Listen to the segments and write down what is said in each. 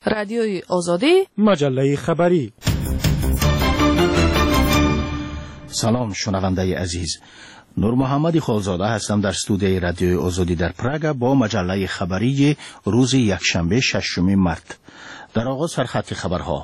رادیوی آزادی، مجله خبری. سلام شنونده عزیز، نور محمد خالزاده هستم در استودیوی رادیوی آزادی در پراگ با مجله خبری روز یکشنبه 6 مارت. در آغاز سرخط خبرها.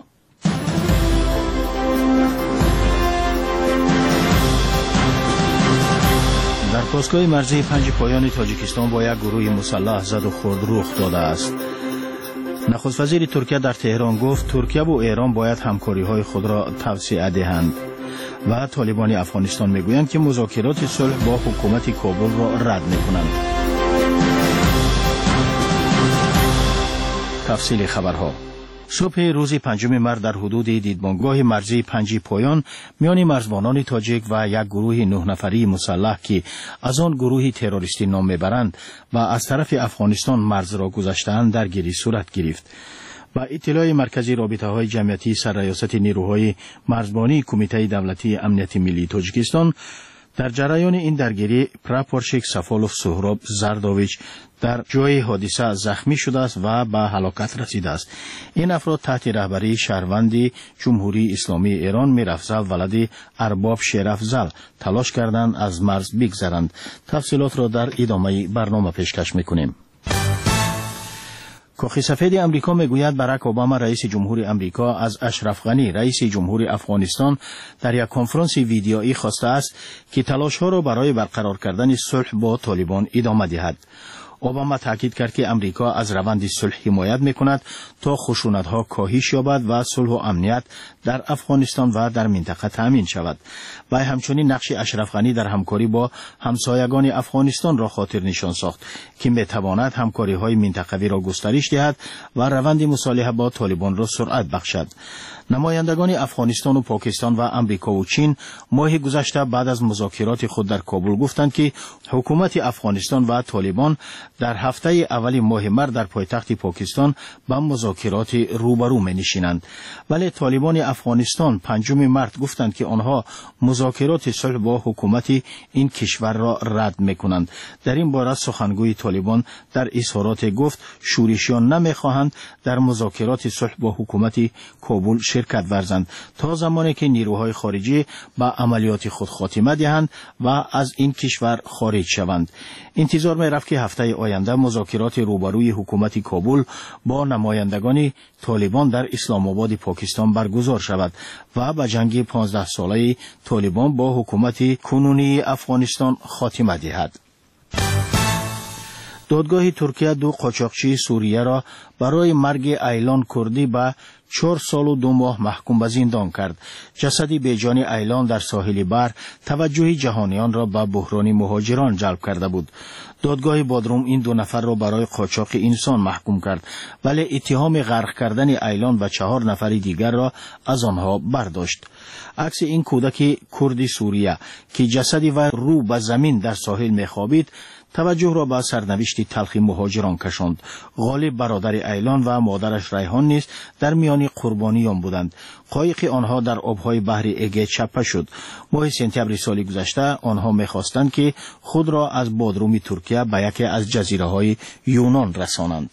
در پاسگاه مرزی 5 پایان تاجیکستان با یک گروه مسلح زد و خورد رخ داده است. نخست وزیر ترکیه در تهران گفت ترکیه و ایران باید همکاری‌های خود را توسعه دهند و طالبان افغانستان میگویند که مذاکرات صلح با حکومت کابل را رد میکنند. تفصیل خبرها. صبح روز 5 مارت در حدود دیدبانگاه مرزی 5 پایان میان مرزبانان تاجیک و یک گروه 9 نفری مسلح که از آن گروه تروریستی نام میبرند و از طرف افغانستان مرز را گذشته‌اند درگیری صورت گرفت. با اطلاع مرکزی رابطه‌های جمعیتی سرریاست نیروهای مرزبانی کمیته دولتی امنیت ملی تاجیکستان، در جریان این درگیری پراپورشیک سفالوف سهراب زرداویچ در جای حادثه زخمی شده است و به هلاکت رسیده است. این افراد تحت رهبری شهروند جمهوری اسلامی ایران میرافزل ولد ارباب شیرافزل تلاش کردند از مرز بگذرند. تفصیلات را در ادامه برنامه پیشکش میکنیم. کاخ سفید امریکا میگوید باراک اوباما رئیس جمهور امریکا از اشرف غنی رئیس جمهور افغانستان در یک کنفرانس ویدیویی خواسته است که تلاش‌ها را برای برقرار کردن صلح با طالبان ادامه دهد. اوباما تاکید کرد که امریکا از روند صلح حمایت میکند تا خشونت‌ها کاهش یابد و صلح و امنیت در افغانستان و در منطقه تامین شود. و همچنین نقش اشرف غنی در همکاری با همسایگان افغانستان را خاطر نشان ساخت که میتواند همکاری‌های منطقوی را گسترش دهد و روند مصالحه با طالبان را سرعت بخشد. نمایندگان افغانستان و پاکستان و امریکا و چین ماه گذشته بعد از مذاکرات خود در کابل گفتند که حکومت افغانستان و طالبان در هفته اول ماه مارت در پایتخت پاکستان به مذاکرات روبرو می‌نشینند. ولی طالبان افغانستان 5 مارت گفتند که آنها مذاکرات صلح با حکومت این کشور را رد می‌کنند. در این باره سخنگوی طالبان در اظهارات گفت شورشیان نمی‌خواهند در مذاکرات صلح با حکومت کابل شرکت ورزند تا زمانی که نیروهای خارجی به عملیات خود خاتمه دهند و از این کشور خارج شوند. انتظار می رفت که هفته آینده مذاکرات روبروی حکومت کابل با نمایندگان طالبان در اسلام آباد پاکستان برگزار شود و به جنگ 15 ساله طالبان با حکومت کنونی افغانستان خاتمه دهد. دادگاه ترکیه 2 قاچاقچی سوریه را برای مرگ ایلان کردی به 4 سال و 2 ماه محکوم به زندان کرد. جسد بیجان ایلان در ساحل بر توجه جهانیان را به بحران مهاجران جلب کرده بود. دادگاه بادروم این 2 نفر را برای قاچاق انسان محکوم کرد ولی اتهام غرق کردن ایلان و 4 نفر دیگر را از آنها برداشت. عکس این کودک کردی سوریه که جسد و رو به زمین در ساحل میخوابید توجه را به سرنوشت تلخ مهاجران کشاند. غالب برادر ایلان و مادرش ریحان نیز در میان قربانیان بودند. قایق آنها در آبهای بحر اگه چپه شد. ماه سپتامبر سال گذشته آنها می‌خواستند که خود را از بادروم ترکیه به یکی از جزیره‌های یونان رسانند.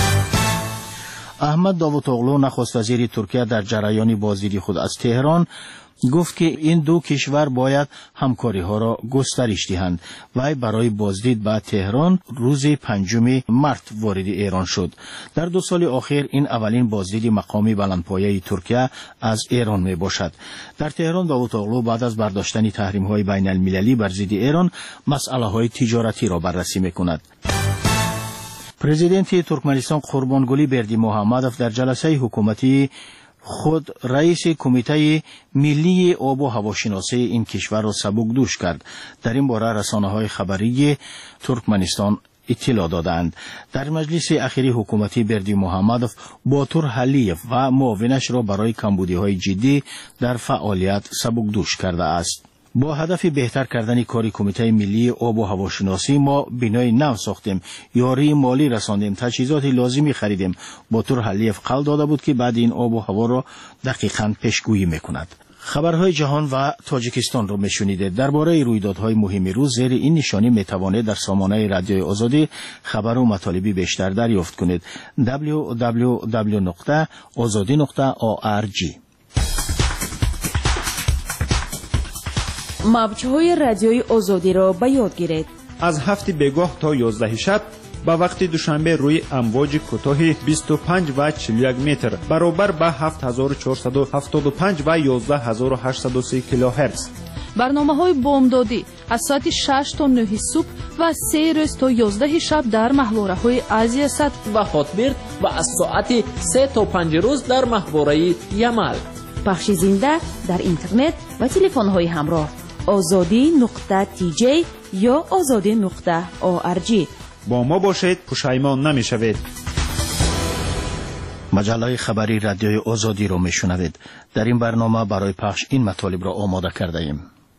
احمد داوطاغلو نخست وزیر ترکیه در جریان بازدید خود از تهران گفت که این 2 کشور باید همکاری ها را گسترش دهند. وی برای بازدید به تهران روز 5 مارت وارد ایران شد. در 2 سال اخیر این اولین بازدید مقامی بلندپایه ترکیه از ایران می باشد. در تهران داوطاغلو بعد از برداشتن تحریم های بین المللی بر ضد ایران مسئله های تجارتی را بررسی می کند. پرزیدنت ترکمنستان قربانگلی بردیمحمدوف در جلسه حکومتی خود رئیس کمیته ملی آب و هواشناسی این کشور را سبکدوش کرد. در این باره رسانه‌های خبری ترکمنستان اطلاع دادند. در مجلس اخیری حکومتی بردیمحمدوف باتور حلیف و معاونش را برای کمبودی‌های جدی در فعالیت سبکدوش کرده است. با هدف بهتر کردن کار کمیته ملی آب و هواشناسی ما بنای نو ساختیم، یاری مالی رساندیم، تجهیزات لازمی خریدیم. باتور حلیف قول داده بود که بعد این آب و هوا را دقیقاً پیشگویی میکند. خبرهای جهان و تاجیکستان را میشنیدید. درباره رویدادهای مهم روز زیر این نشانی میتوانید در سامانه رادیوی آزادی خبر و مطالبی بیشتر دریافت کنید. www.azadi.org. موج‌های رادیوی آزادی را به یاد گیرید. از 7 بگاه تا 11 شب با وقت دوشنبه روی امواج کوتاه 25 و 41 متر برابر با 7475 و 11830 کیلوهرتز. برنامه‌های بامدادی از ساعت 6 تا 9 صبح و 3 روز تا 11 شب در محوره‌های آسیا صد و خاطبرد و از ساعت 3 تا 5 روز در محوره یمل. پخش زنده در اینترنت و تلفن‌های همراه azadi.tj یا azadi.org. با ما باشید، پشیمان نمی‌شوید. مجله خبری رادیوی آزادی رو میشنوید. در این برنامه برای پخش این مطالب را آماده کرده ایم.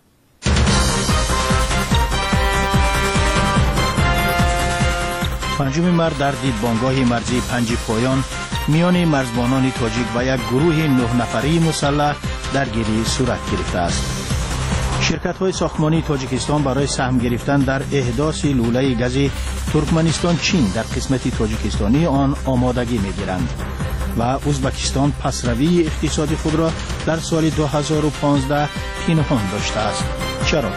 5 مارس در دیدبانگاه مرزی 5 پایان میان مرزبانان تاجیک و یک گروه 9 نفری مسلح درگیری صورت گرفته است. شرکت‌های ساختمانی تاجیکستان برای سهم گرفتن در احداث لوله گاز ترکمنستان چین در قسمت تاجیکستانی آن آمادگی می‌گیرند و ازبکستان پسروی اقتصادی خود را در سال 2015 پنهان داشته است. چرا؟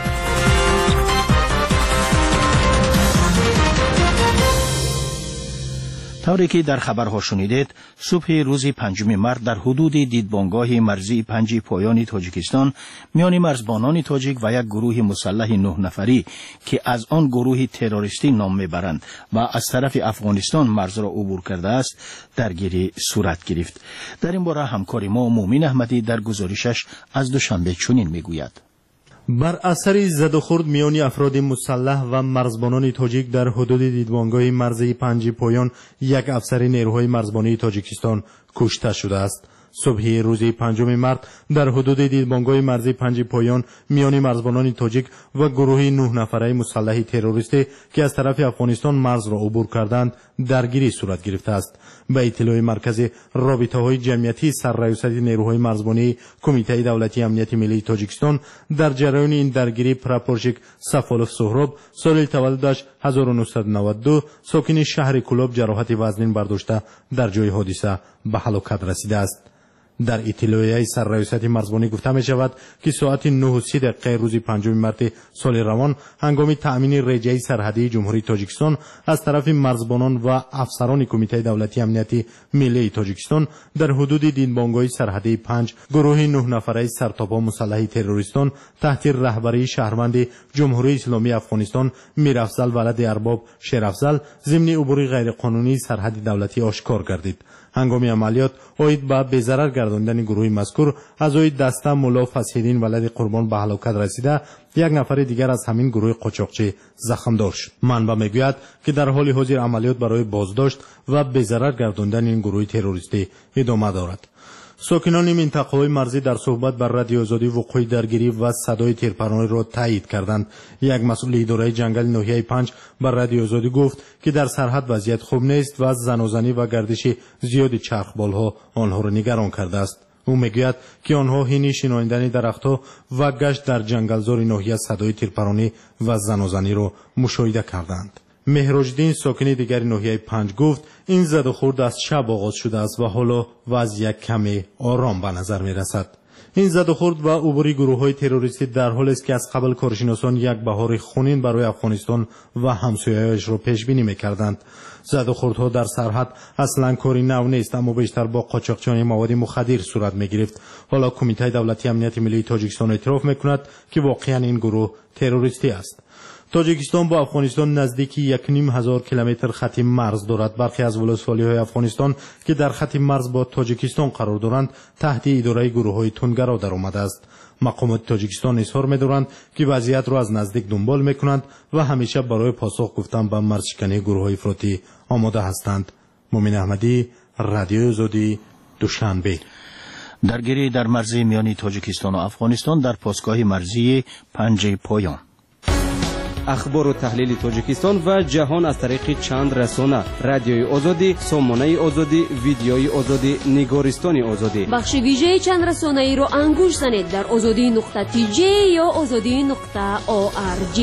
طوری که در خبرها شنیدید، صبح روز 5 مارس در حدود دیدبانگاه مرزی 5 پایان تاجیکستان میان مرزبانان تاجیک و یک گروه مسلح 9 نفری که از آن گروه تروریستی نام میبرند و از طرف افغانستان مرز را عبور کرده است درگیری صورت گرفت. در این باره همکار ما مومن احمدی در گزارشش از دوشنبه چنین میگوید: بر اثر زد و خورد میان افراد مسلح و مرزبانان تاجیک در حدود دیدبانگاه مرزی 5 پایان یک افسر نیروهای مرزبانی تاجیکستان کشته شده است. صبح روز 5 مارس در حدود دیدبانگاه مرزی 5 پایان میان مرزبانان تاجیک و گروه 9 نفره مسلح تروریستی که از طرف افغانستان مرز را عبور کردند درگیری صورت گرفته است. به اطلاع مرکز رابطه‌های جمعیتی سررئیست نیروهای مرزبانی کمیته دولتی امنیت ملی تاجیکستان، در جریان این درگیری پراپورشیک سفالوف سهراب سال تولدش 1992 ساکن شهر کلاب جراحت وزنین برداشته در جای حادثه به هلاکت رسیده است. در اطلاعیه سررئیست مرزبانی گفته می شود که ساعت 9:30 روز 5 مارس سال روان هنگام تأمین رجعی سرحدی جمهوری تاجیکستان از طرف مرزبانان و افسران کمیته دولتی امنیتی ملی تاجیکستان در حدود دیدبانگاه سرحدی 5 گروه 9 نفره سرتاپا مسلح تروریستان تحت رهبری شهروند جمهوری اسلامی افغانستان میرافضل ولد ارباب شیرافضل ضمن عبور غیرقانونی سرحد دولتی آشکار گردید. هنگام عملیات اوید با بی‌ضرر گرداندن گروه مذکور از اوید دسته ملا فسیدین ولد قربان به هلاکت رسیده، یک نفر دیگر از همین گروه قاچاقچی زخم دار شد. منبع میگوید که در حال حاضر عملیات برای بازداشت و بی‌ضرر گرداندن این گروه تروریستی ادامه دارد. ساکنان منطقه‌های مرزی در صحبت بر رادیو آزادی وقوع درگیری و صدای تیرپرانی را تایید کردند. یک مسئول اداره جنگل ناحیه 5 بر رادیو آزادی گفت که در سرحد وضعیت خوب نیست و زنازنی و گردش زیاد چرخبال‌ها آنها را نگران کرده است. او میگوید که آنها حین شناندن درخت‌ها و گشت در جنگلزار ناحیه صدای تیرپرانی و زنازنی را مشاهده کردند. مهراجدین ساکن دیگر ناحیه 5 گفت این زد و خورد از شب آغاز شده است و حالا وضعیت کمی آرام به نظر می رسد. این زد و خورد و عبور گروه‌های تروریستی در حالی است که از قبل کارشناسان یک بهار خونین برای افغانستان و همسایه‌هایش را پیش بینی می‌کردند. زد و خوردها در سرحد اصلاً کاری نو نیست، اما بیشتر با قاچاقچیان مواد مخدر صورت می‌گرفت. حالا کمیته دولتی امنیت ملی تاجیکستان اعتراف می‌کند که واقعاً این گروه تروریستی است. تاجیکستان با افغانستان نزدیکی 1,500 کیلومتر خط مرز دارد. برخی از ولسوالی‌های افغانستان که در خط مرز با تاجیکستان قرار دارند تحت اداره گروه‌های تندگرا درآمده است. مقامات تاجیکستان اظهار می‌دارند که وضعیت را از نزدیک دنبال می‌کنند و همیشه برای پاسخ گفتن به مرزشکنی گروه‌های افراطی آماده هستند. مومن احمدی، رادیو آزادی، دوشنبه. درگیری در مرزی میان تاجیکستان و افغانستان در پاسگاه مرزی 5 پایان. اخبار و تحلیل تاجیکستان و جهان از طریق چند رسانه: رادیوی آزادی، سامانه آزادی، ویدیوی آزادی، نگارستان آزادی. بخش ویژه چند رسانه ای رو انگوش زنید در azadi.tj یا azadi.org.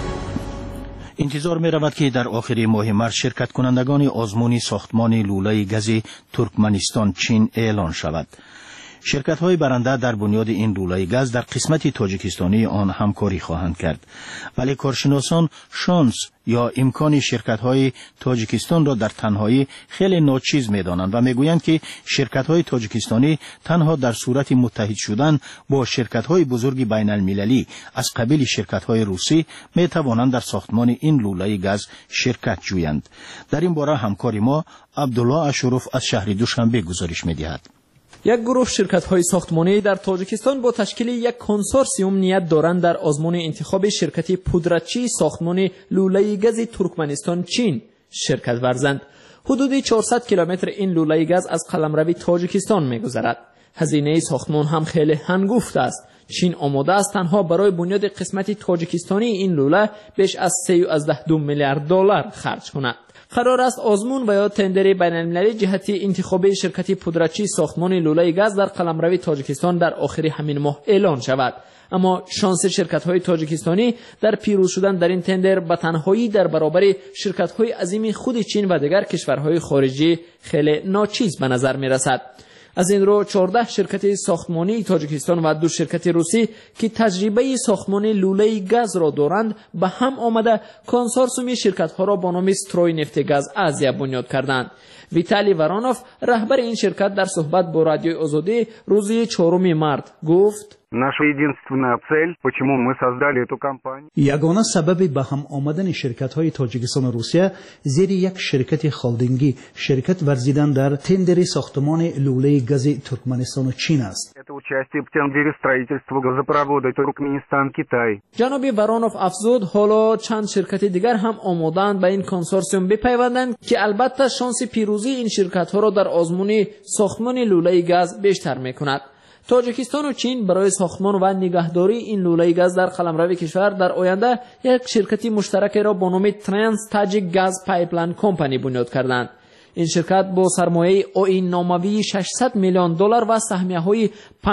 انتظار می رود که در آخر ماه مارس شرکت کنندگان آزمون ساختمان لوله گاز ترکمنستان چین اعلان شود. شرکت های برنده در بنیاد این لوله گاز در قسمت تاجیکستانی آن همکاری خواهند کرد، ولی کارشناسان شانس یا امکان شرکت های تاجیکستان را در تنهایی خیلی ناچیز می دانند و می گویند که شرکت های تاجیکستانی تنها در صورت متحد شدن با شرکت های بزرگ بین المللی از قبیل شرکت های روسی می توانند در ساختمان این لوله گاز شرکت جویند. در این باره همکار ما عبدالله اشرف از شهر دوشنبه گزارش می دهد. یک گروه شرکت‌های ساختمانی در تاجیکستان با تشکیل یک کنسورسیوم نیت دارند در آزمون انتخاب شرکت پودرچی ساختمان لوله گاز ترکمنستان چین شرکت ورزند. حدود 400 کیلومتر این لوله گاز از قلمرو تاجیکستان می‌گذرد. هزینه ساختمان هم خیلی هنگفت است. چین آماده است تنها برای بنیاد قسمت تاجیکستانی این لوله بیش از 3.2 میلیارد دلار خرج کند. قرار است آزمون و یا تندر بین المللی جهت انتخاب شرکت پودرچی ساختمان لوله گاز در قلمرو تاجیکستان در آخر همین ماه اعلان شود. اما شانس شرکت‌های تاجیکستانی در پیروز شدن در این تندر به تنهایی در برابر شرکت‌های عظیم خود چین و دیگر کشورهای خارجی خیلی ناچیز به نظر می‌رسد. از این رو 14 شرکت ساختمانی تاجیکستان و 2 شرکت روسی که تجربه ساختمان لوله گاز را دارند به هم آمده کنسورسیوم شرکت‌ها را با نام استروی نفت گاز آزیا بنیاد کردند. ویتالی ورانوف رهبر این شرکت در صحبت با رادیوی آزادی روز 4 مارس گفت: Наша единственная цель, почему мы создали эту компанию. یگانه سبب به هم آمدن شرکت‌های تاجیکستان و روسیه زیر یک شرکت هلدینگی شرکت ورزیدن در تندر ساختمان لوله گاز ترکمنستان و چین است. Это участие в тендере строительства газопровода Туркменистан-Китай. جناب ورانوف افزود حالا چند شرکت دیگر هم آماده‌اند به این کنسورسیوم بپیوندند که البته شانس پیروزی این شرکت‌ها را در آزمون ساختمان لوله گاز بیشتر می‌کند. تاجیکستان و چین برای ساختمان و نگهداری این لوله گاز در قلمرو کشور در آینده یک شرکت مشترک را با نام ترانس تاجیک گاز پایپلاین کمپانی بنیاد کردند. این شرکت با سرمایه آیین ناموی 600 میلیون دلار و سهمیه‌های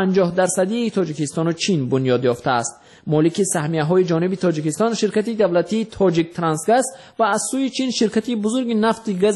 50% تاجیکستان و چین بنیاد یافته است. مالک سهمیه‌های جانبی تاجیکستان شرکت دولتی تاجیک ترانسگاز و از سوی چین شرکت بزرگ نفت گاز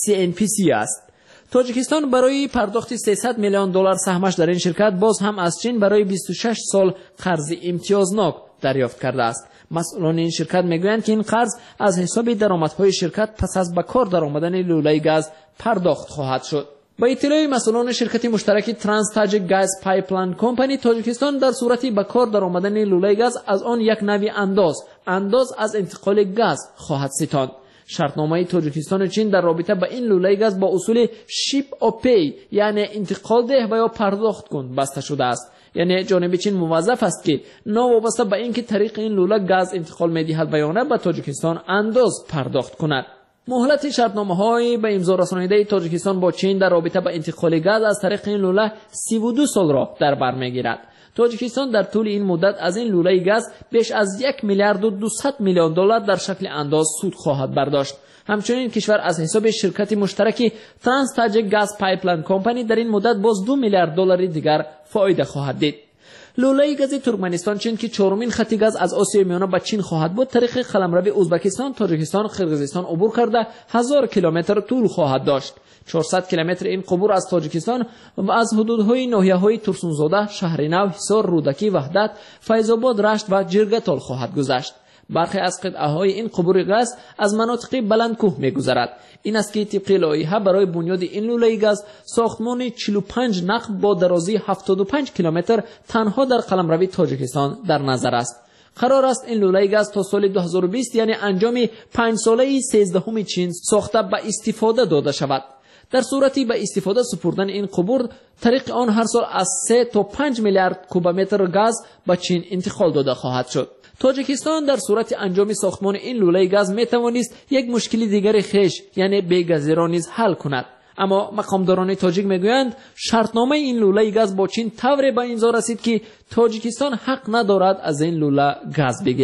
CNPC است. تاجیکستان برای پرداخت 300 میلیون دلار سهمش در این شرکت باز هم از چین برای 26 سال قرض امتیازناک دریافت کرده است. مسئولان این شرکت میگویند که این قرض از حساب درآمدهای شرکت پس از به کار درآمدن لوله گاز پرداخت خواهد شد. با اطلاع مسئولان شرکت مشترک ترانس تاجیک گاز پایپلاین کمپانی تاجیکستان در صورت به کار درآمدن لوله گاز از آن یک نوع انداز از انتقال گاز خواهد ستاند. شرطنامه تاجیکستان و چین در رابطه با این لوله گاز با اصول شیپ او پی یعنی انتقال ده و یا پرداخت کن بسته شده است. یعنی جانب چین موظف است که ناوابسته به اینکه طریق این لوله گاز انتقال می‌دهد و یا نه به تاجیکستان انداز پرداخت کند. مهلت شرطنامه‌های به امضا رسانیده تاجیکستان با چین در رابطه با انتقال گاز از طریق این لوله 32 سال را در بر می‌گیرد. تاجیکستان در طول این مدت از این لوله گاز بیش از 1 میلیارد و 200 میلیون دلار در شکل انداز سود خواهد برداشت. همچنین کشور از حساب شرکت مشترک ترانس تاجیک گاز پایپلاین کمپانی در این مدت باز 2 میلیارد دلار دیگر فایده خواهد دید. لوله گاز ترکمنستان چین که چهارمین خط گاز از آسیای میانه به چین خواهد بود طریق قلمرو ازبکستان، تاجیکستان، قرقیزستان عبور کرده 1000 کیلومتر طول خواهد داشت. 400 کیلومتر این عبور از تاجیکستان و از حدودهای ناحیه‌های ترسونزاده، شهرنو، حصار، رودکی، وحدت، فیض‌آباد، رشت و جرگتال خواهد گذشت. برخی از قطعه‌های این عبور گاز از مناطق بلندکوه می‌گذرد. این است که طبق لایحه برای بنیاد این لوله گاز ساختمان 45 نقب با درازی 75 کیلومتر تنها در قلمرو تاجیکستان در نظر است. قرار است این لوله گاز تا سال 2020 یعنی انجام 5 ساله 13 چین ساخته به استفاده داده شود. در صورتی به استفاده سپردن این قبور طریق آن هر سال از 3 تا 5 میلیارد کوبمتر گاز به چین انتقال داده خواهد شد. تاجیکستان در صورت انجام ساختمان این لوله گاز می توانست یک مشکل دیگر خیش یعنی بی‌گازی را نیز حل کند. اما مقامداران تاجیک میگویند شرطنامه این لوله گاز با چین طوری به امضا رسید که تاجیکستان حق ندارد از این لوله گاز بگیرد.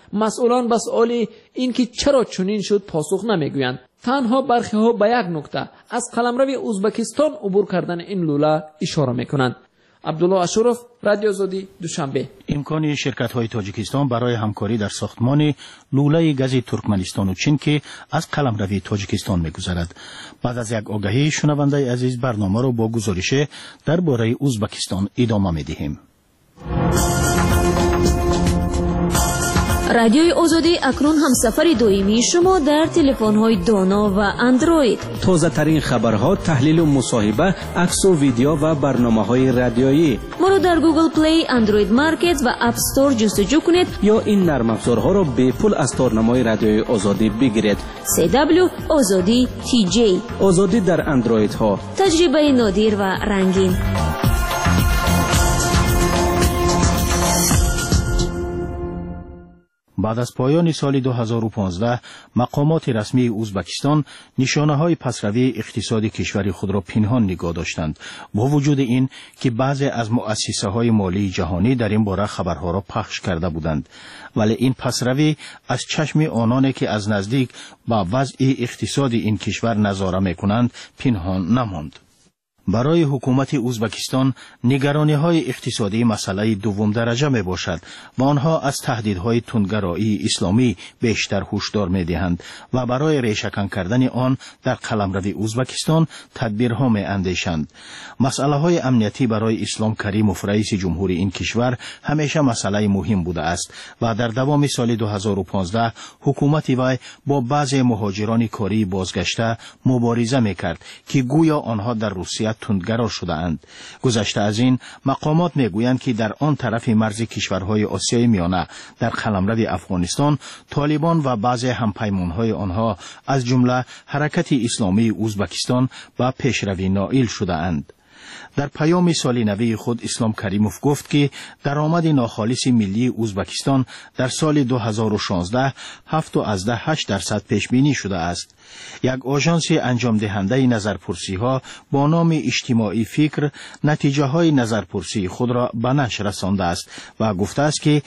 مسئولان به سؤال اینکه چرا چنین شد پاسخ نمیگویند. تنها برخی ها به یک نکته از قلمرو ازبکستان عبور کردن این لوله اشاره میکنند. عبدالله اشرف، رادیو آزادی، دوشنبه. امکان شرکت‌های تاجیکستان برای همکاری در ساختمان لوله گاز ترکمنستان و چین که از قلمرو تاجیکستان می‌گذرد. بعد از یک آگهی، شنونده عزیز برنامه را با گزارش درباره ازبکستان ادامه می‌دهیم. رادیوی آزادی اکنون همسفر دائمی شما در تلفن‌های دانا و اندروید. تازه ترین خبرها، تحلیل و مصاحبه، عکس و ویدیو و برنامه‌های رادیویی. ما را در گوگل پلی، اندروید مارکت و اپ استور جستجو کنید یا این نرم افزارها را به پول از تارنمای رادیوی آزادی بگیرید. CW آزادی TJ. آزادی در اندروید ها. تجربه نادر و رنگین. بعد از پایان سال 2015 مقامات رسمی ازبکستان نشانه‌های پسروی اقتصادی کشور خود را پنهان نگاه داشتند، با وجود این که بعضی از مؤسسه‌های مالی جهانی در این باره خبرها را پخش کرده بودند، ولی این پسروی از چشم آنانی که از نزدیک با وضع اقتصادی این کشور نظاره می‌کنند پنهان نماند. برای حکومت ازبکستان نگرانی‌های اقتصادی مسئله دوم درجه می باشد و آنها از تهدیدهای تندگرایی اسلامی بیشتر هشدار می دهند و برای ریشه‌کن کردن آن در قلمرو ازبکستان تدبیرها می اندیشند. مسئله‌های امنیتی برای اسلام کریموف رئیس جمهوری این کشور همیشه مسئله مهم بوده است و در دوام سال 2015 حکومت وی با بعضی مهاجران کاری بازگشته مبارزه می کرد که گویا آنها در روسیه تندگرا شده اند. گذشته از این، مقامات میگویند که در آن طرف مرز کشورهای آسیای میانه در قلمرو افغانستان طالبان و بعضی همپیمانهای آنها از جمله حرکت اسلامی ازبکستان به پیشروی نائل شده اند. در پیام سال نوی خود اسلام کریموف گفت که درآمد ناخالص ملی ازبکستان در سال 2016 7.8% پیش بینی شده است. یک آژانس انجام دهنده نظرپرسی ها با نام اجتماعی فکر نتیجه های نظرپرسی خود را به نشر رسانده است و گفته است که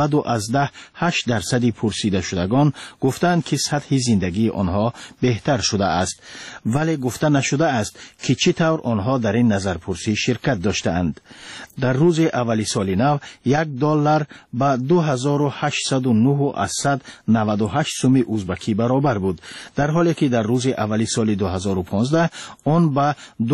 90.8% پرسیده شدگان گفتند که سطح زندگی آنها بهتر شده است، ولی گفته نشده است که چطور آنها در این نظرپرسی شرکت داشتند. در روز اولی سال نو $1 به 2809.98 سوم ازبکی برابر بود، در حالی که در روز اولی سال 2015 آن به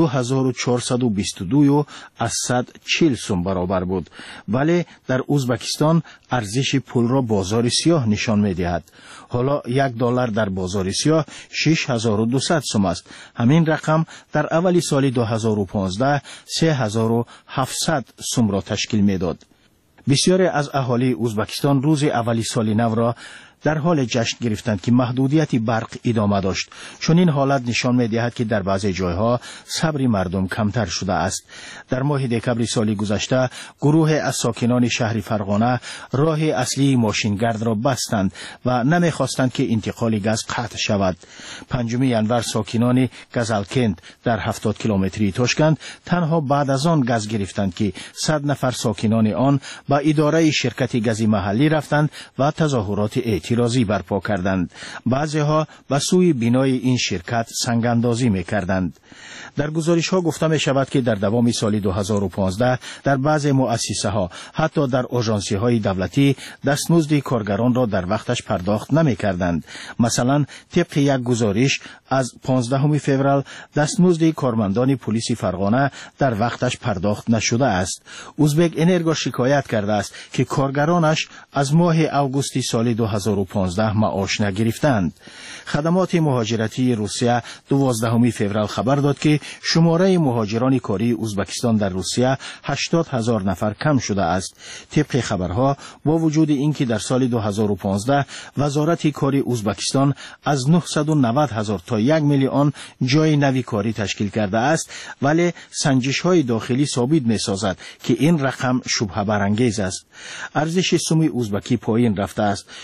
2422.140 سوم برابر بود. ولی در ازبکستان ارزش پول را بازار سیاه نشان می‌دهد. حالا $1 در بازار سیاه 6200 سوم است. همین رقم در اولی سال 2015 3700 سوم را تشکیل می‌داد. بسیاری از اهالی ازبکستان روز اولی سال نو را در حال جشن گرفتند که محدودیت برق ادامه داشت، چون این حالت نشان می‌دهد که در بعضی جایها صبر مردم کمتر شده است. در ماه دکمبر سال گذشته گروه از ساکنان شهر فرغانه راه اصلی ماشینگرد را بستند و نمی‌خواستند که انتقال گاز قطع شود. 5 ینور ساکنان گزلکند در 70 کیلومتری تاشکند تنها بعد از آن گاز گرفتند که 100 نفر ساکنان آن به اداره شرکت گاز محلی رفتند و تظاهرات اعتراضی برپا کردند. بعضیها به سوی بینای این شرکت سنگ‌اندازی می‌کردند. در گزارش‌ها گفته می‌شود که در دوام سال 2015 در بعضی مؤسسه‌ها حتی در آژانسی‌های دولتی دستمزد کارگران را در وقتش پرداخت نمی‌کردند. مثلا طبق یک گزارش از 15 فوریه دستمزد کارمندان پلیس فرغانه در وقتش پرداخت نشده است. ازبک انرژی شکایت کرده است که کارگرانش از ماه اوگوست سال 2015 معاش نگرفتند. خدمات مهاجرتی روسیه 12 فوریه خبر داد که شماره مهاجران کاری ازبکستان در روسیه 80,000 نفر کم شده است. طبق خبرها با وجود اینکه در سال 2015 وزارت کاری ازبکستان از 990,000 تا 1,000,000 جای نوی کاری تشکیل کرده است، ولی سنجش‌های داخلی ثابت می‌سازد که این رقم شبهه برانگیز است. ارزش سوم ازبکی پایین رفته است. 6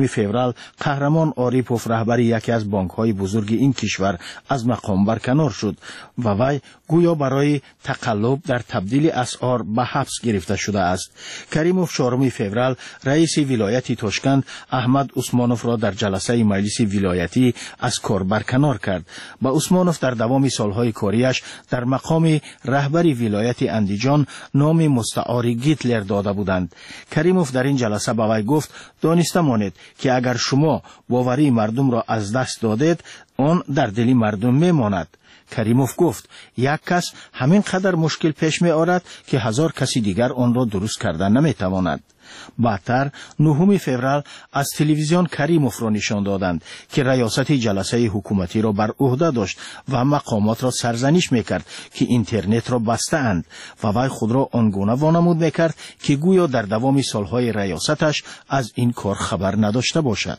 4 فوریه قهرمان آریپوف رهبر یکی از بانک‌های بزرگ این کشور از مقام برکنار شد و وی گویا برای تقلب در تبدیل اسعار به حبس گرفته شده است. کریموف 4 فوریه رئیس ولایت تاشکند احمد عثمانوف را در جلسه مجلس ولایتی از کار برکنار کرد. به عثمانوف در دوام سالهای کاریش در مقام رهبر ولایت اندیجان نام مستعار گیتلر داده بودند. کریموف در این جلسه به وی گفت دانسته مانید که اگر شما باوری مردم را از دست دادید آن در دل مردم میماند. کریموف گفت یک کس همین قدر مشکل پیش می آورد که 1000 کسی دیگر آن را درست کردن نمی تواند. بعدتر 9 فوریه از تلویزیون کریموف را نشان دادند که ریاست جلسه حکومتی را بر عهده داشت و مقامات را سرزنش میکرد که اینترنت را بسته اند و وی خود را آنگونه وانمود میکرد که گویا در دوام سالهای ریاستش از این کار خبر نداشته باشد.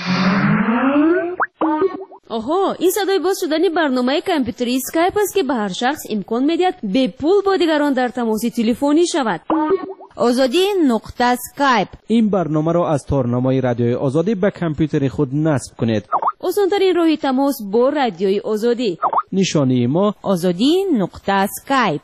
آها، این صدای باز شدن برنامه کامپیوتری اسکایپ است که به هر شخص امکان میدهد به پول با دیگران در تماس تلفنی شود. آزادی نقطه اسکایپ. این برنامه را از تارنمای رادیوی آزادی به کامپیوتر خود نصب کنید. آسان‌ترین راه تماس با رادیوی آزادی. نشانی ما آزادی نقطه اسکایپ.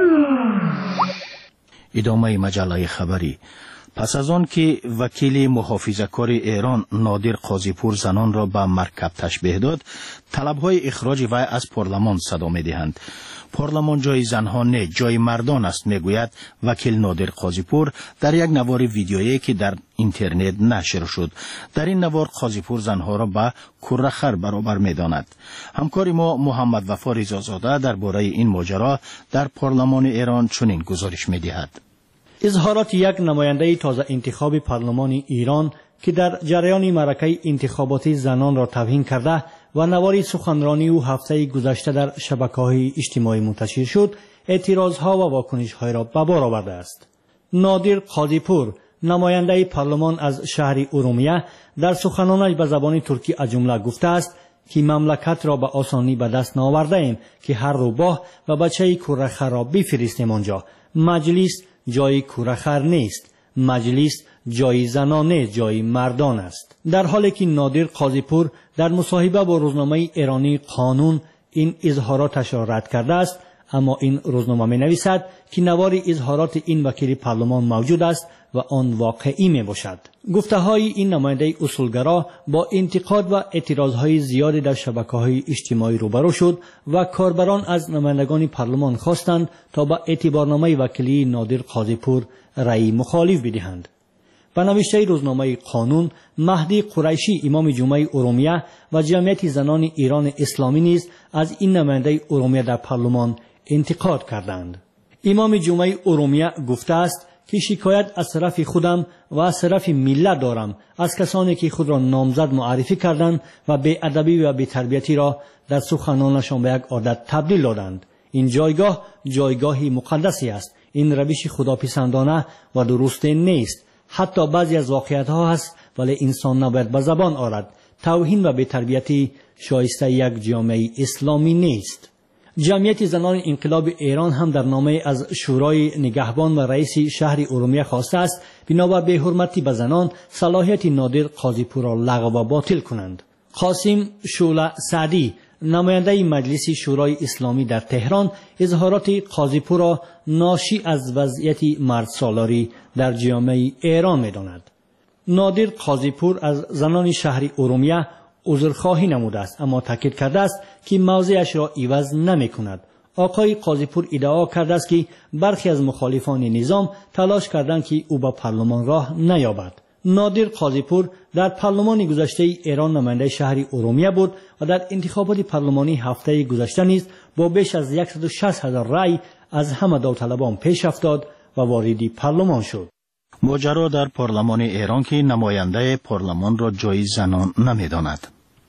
ادامه مجله خبری. پس از آن که وکیل محافظه‌کار ایران نادر قاضیپور زنان را به مرکب تشبیه داد، طلب‌های اخراج وی از پارلمان صدا می‌دهند. پارلمان جای زنها نه، جای مردان است، میگوید وکیل نادر قاضیپور در یک نوار ویدیویی که در اینترنت نشر شد. در این نوار قاضیپور زنها را به کرخر برابر می‌داند. همکار ما محمد وفا رضازاده درباره این ماجرا در پارلمان ایران چنین گزارش می‌دهد. اظهارات یک نماینده تازه انتخاب پارلمان ایران که در جریان معرکه انتخاباتی زنان را توهین کرده و نواری سخنرانی او هفته گذشته در شبکه‌های اجتماعی منتشر شد، اعتراضها و واکنش‌های را به بار آورده است. نادر قاضیپور، نماینده پارلمان از شهر ارومیه، در سخنانش به زبان ترکی از جمله گفته است که مملکت را به آسانی به دست نآورده ایم که هر روباه و بچه کرخر را بفرستیم آنجا. مجلس جای کرخر نیست، مجلس جای زنانه، جای مردان است. در حالی که نادر قاضیپور در مصاحبه با روزنامه ایرانی قانون این اظهاراتش را رد کرده است، اما این روزنامه می نویسد که نوار اظهارات این وکیل پارلمان موجود است و آن واقعی می باشد. گفته های این نماینده اصولگرا با انتقاد و اعتراضهای زیادی در شبکه‌های اجتماعی روبرو شد و کاربران از نمایندگان پارلمان خواستند تا به اعتبارنامه وکیلی نادر قاضیپور رأی مخالف بدهند. به نوشته روزنامه قانون، مهدی قریشی امام جمعه ارومیه و جمعیت زنان ایران اسلامی نیز از این نماینده ارومیه در پارلمان انتقاد کردند. امام جمعه ارومیه گفته است که شکایت از طرف خودم و از طرف ملت دارم از کسانی که خود را نامزد معرفی کردند و بی‌ادبی و بی‌تربیتی را در سخنانشان به یک عادت تبدیل دادند. این جایگاه جایگاهی مقدسی است. این روش خداپسندانه و درست نیست. حتی بعضی از واقعیت‌ها هست ولی انسان نباید به زبان آورد. توهین و بی‌تربیتی شایسته یک جامعه اسلامی نیست. جمعیت زنان انقلاب ایران هم در نامه از شورای نگهبان و رئیس شهر ارومیه خواسته است بنابر بی‌حرمتی به زنان صلاحیت نادر قاضیپور را لغو و باطل کنند. قاسم شوله سعدی، نماینده مجلس شورای اسلامی در تهران، اظهارات قاضیپور را ناشی از وضعیت مردسالاری در جامعه ایران می‌داند. نادر قاضیپور از زنان شهر ارومیه عذرخواهی نموده است، اما تاکید کرده است که موضعش را عوض نمی‌کند. آقای قاضیپور ادعا کرده است که برخی از مخالفان نظام تلاش کردند که او به پارلمان راه نیابد. نادر قاضیپور در پارلمان گذشته ایران نماینده شهر ارومیه بود و در انتخابات پارلمانی هفته گذشته نیز با بیش از 160,000 رأی از همه داوطلبان پیش افتاد و وارد پارلمان شد. ماجرا در پارلمان ایران که نماینده پارلمان را جای زنان نمی‌داند.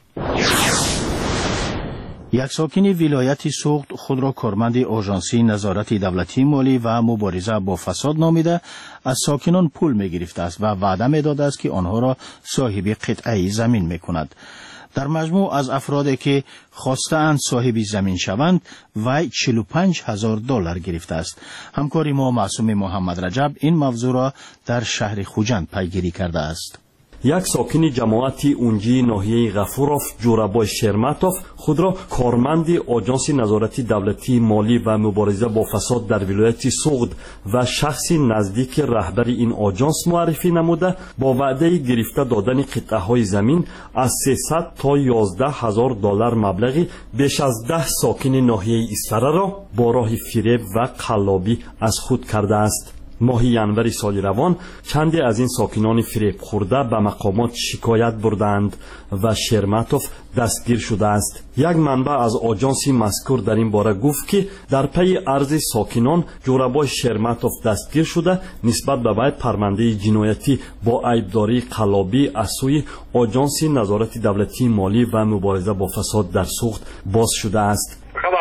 یک ساکن ولایت سوخت خود را کارمند آژانسی نظارت دولتی مالی و مبارزه با فساد نامیده از ساکنان پول می‌گرفته است و وعده می‌داده است که آنها را صاحب قطعه زمین می‌کند. در مجموع از افرادی که خواستند صاحب زمین شوند وی $45,000 گرفته است. همکار ما معصوم محمد رجب این موضوع را در شهر خوجند پیگیری کرده است. یک ساکن جماعت اونجی ناحیه غفوروف جورابای شرماتوف خود را کارمند آژانس نظارت دولتی مالی و مبارزه با فساد در ولایت سوغد و شخصی نزدیک رهبر این آژانس معرفی نموده با وعده گرفته دادن قطعه های زمین از 300 تا 11,000 دلار مبلغی بیش از 10 ساکن ناحیه اسفره را با راه فریب و قلابی از خود کرده است. ماه ینور سال روان چندی از این ساکنان فریب خورده به مقامات شکایت بردند و شرماتوف دستگیر شده است. یک منبع از آژانس مذکور در این باره گفت که در پی عرض ساکنان جورابای شرماتوف دستگیر شده نسبت به وی پرونده جنایتی با عیبداری قلابی از سوی آژانس نظارت دولتی مالی و مبارزه با فساد در سوغد باز شده است.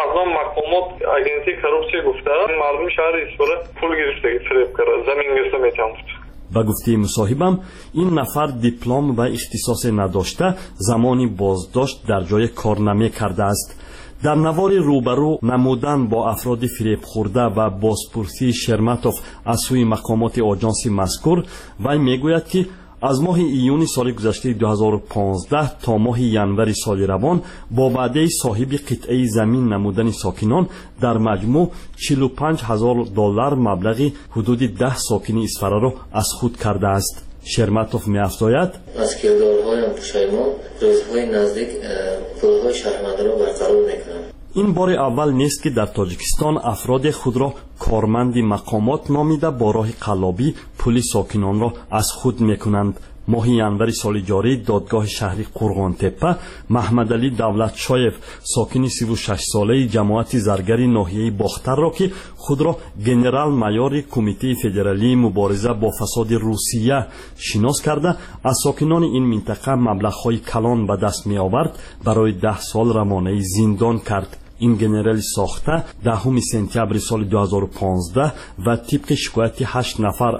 агенти коррупция гуфта мардуми шаҳри Исфара пул гирифтаги фиреб карда замин гирифта метавонд. با گفته مصاحبم این نفر دیپلم و اختصاص نداشته زمانی بازداشت در جای کار نمی کرده است. در نوار روبرو نمودن با افراد فریب خورده و بازپرسی شرماتوف از سوی مقامات آژانس مذکور وی میگوید که از ماه ایون سال گذشته 2015 تا ماه ینور سال روان با وعده صاحب قطعه زمین نمودن ساکنان در مجموع 45,000 دلار مبلغی حدود 10 ساکن اسفره را از خود کرده است. شرماتوف می‌افزاید از کردارهایم پشیمان روزهای نزدیک پولهای شهرمنده را برقرار می‌کنم. این بار اول نیست که در تاجیکستان افراد خود را کارمند مقامات نامیده با راه قلابی پول ساکنان را از خود میکنند. ماه ینور سال جاری دادگاه شهری قرغان تپه محمد علی دولتشایف ساکن 36 ساله جماعت زرگری ناحیه باختر را که خود را گنرال مایور کمیته فدرالی مبارزه با فساد روسیه شناس کرده از ساکنان این منطقه مبلغ‌های کلان به دست می آورد برای 10 سال رمانه زندان کرد. این گنرال ساخته 10 سپتامبر سال 2015 و طبق شکایت 8 نفر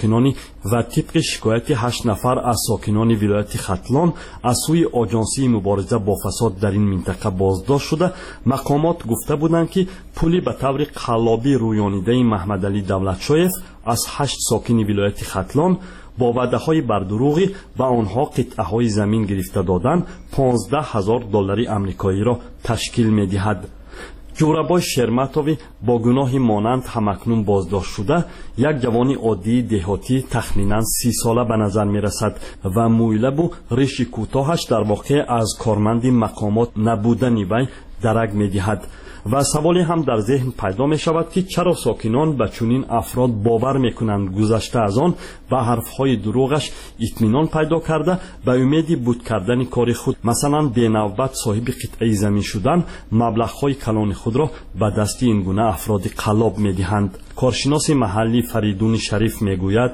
از ساکنان ولایت ختلان از سوی آژانسی مبارزه با فساد در این منطقه بازداشت شده. مقامات گفته بودند که پولی به طور قلابی رویانیده محمد علی دولتشایف از 8 ساکن ولایت ختلان با وعده‌های بردروغی و آنها قطعه‌های زمین گرفته دادن 15,000 دلار آمریکایی را تشکیل می‌دهد. جورابای شرماتوف با گناه مانند همکنون بازداشت شده یک جوان عادی دهاتی تخمیناً 30 ساله به نظر می‌رسد و مویلب و ریش کوتاهش در واقع از کارمند مقامات نبودن وی درک می‌دهد. و سوالی هم در ذهن پیدا می شود که چرا ساکنان به چنین افراد باور می کنند گذشته از آن و حرفهای دروغش اطمینان پیدا کرده به امید بود کردن کار خود مثلا به نوبت صاحب قطعه زمین شدن مبلغ‌های کلان خود را به دست این گونه افراد قلاب می دهند. کارشناس محلی فریدون شریف می گوید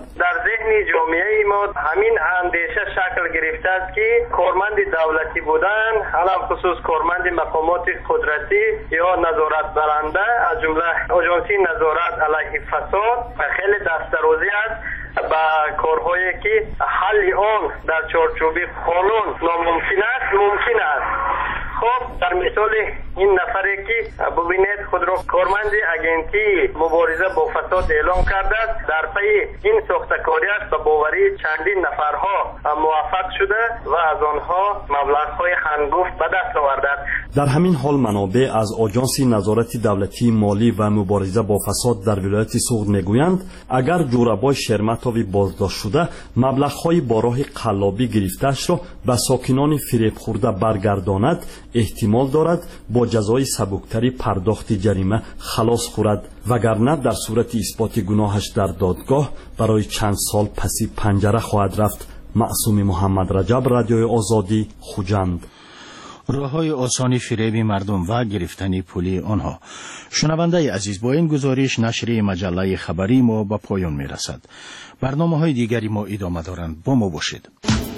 جامعه ما همین اندیشه شکل گرفته است که کارمند دولتی بودن علم خصوص کارمند مقامات قدرتی یا نظارت برنده از جمله آژانسی نظارت علیه فساد خیلی دسترازی است با کارهایی که حل آن در چارچوب قانون ناممکن است ممکن است. خب در مثال این نفری که ببینید خود را کارمند اگنتی مبارزه با فساد اعلام کرده است در پی این ساختکاری است و باوری چندین نفرها موفق شده و از آنها مبلغ‌های هنگفت به دست آورده است. در همین حال منابع از آژانس نظارت دولتی مالی و مبارزه با فساد در ولایت سوغد میگویند اگر جورابای شرماتوف بازداشت شده مبلغ‌های با راه قلابی گرفته‌اش را به ساکنان فریب خورده برگرداند احتمال دارد با جزای سبکتری پرداخت جریمه خلاص خورد وگرنه در صورت اثبات گناهش در دادگاه برای چند سال پسی پنجره خواهد رفت. معصوم محمد رجب، رادیوی آزادی، خوجند. راه‌های آسانی فریب مردم و گرفتن پولی آنها. شنونده عزیز، با این گزارش نشریه مجله خبری ما به پایان می‌رسد. برنامه‌های دیگری ما ادامه دارند. با ما باشید.